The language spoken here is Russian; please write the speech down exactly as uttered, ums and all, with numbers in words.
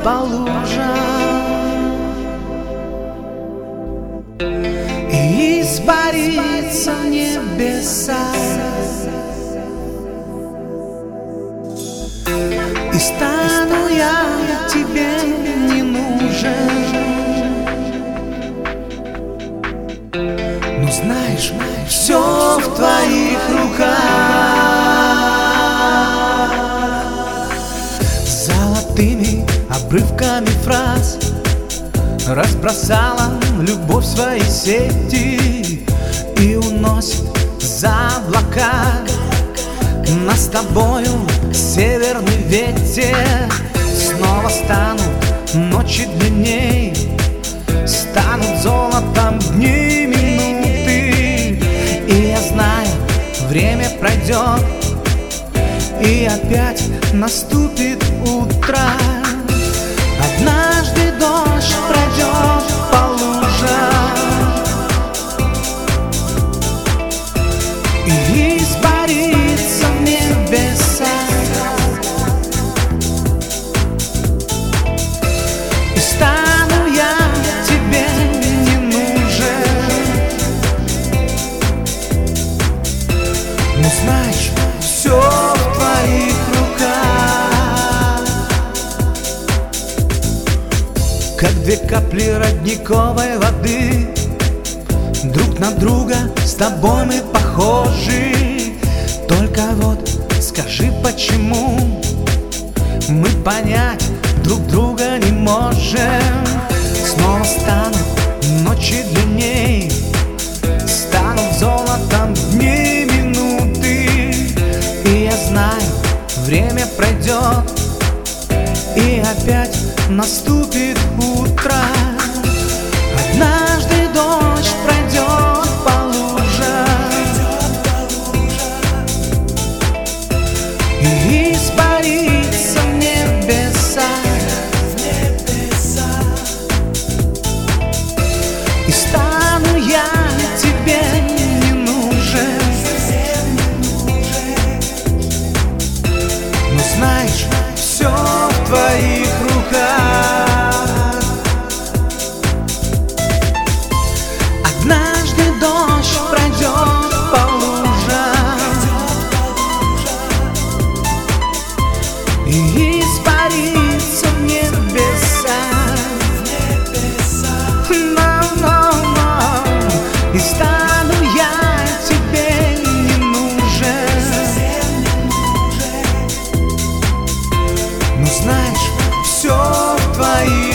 по лужам и испариться в небеса, и стану я тебе не нужен. Но знаешь, все в твоих руках. Золотыми обрывками фраз разбросала любовь свои сети и уносит за облака нас с тобою северный ветер. Снова станут ночи длинней, станут золотом дни, минуты. И я знаю, время пройдет, и опять наступит утро. Однажды дождь пройдет по лужам и испарится в небеса, и стану я тебе не нужен. Но знаешь, все в твоих руках. Как две капли родниковой воды, друг на друга с тобой мы похожи. Только вот скажи, почему мы понять друг друга не можем. Снова станут ночи длинней, станут золотом дни, минуты. И я знаю, время пройдет, и опять наступит утро. Однажды дождь пройдет по лужам и испарится в небеса, и стану я тебе не нужен. Но знаешь, все в твоих руках. Однажды дождь пройдет по лужам и испарится в небеса, но, но, но, и стану я тебе не нужен. Но знаешь, все в твоих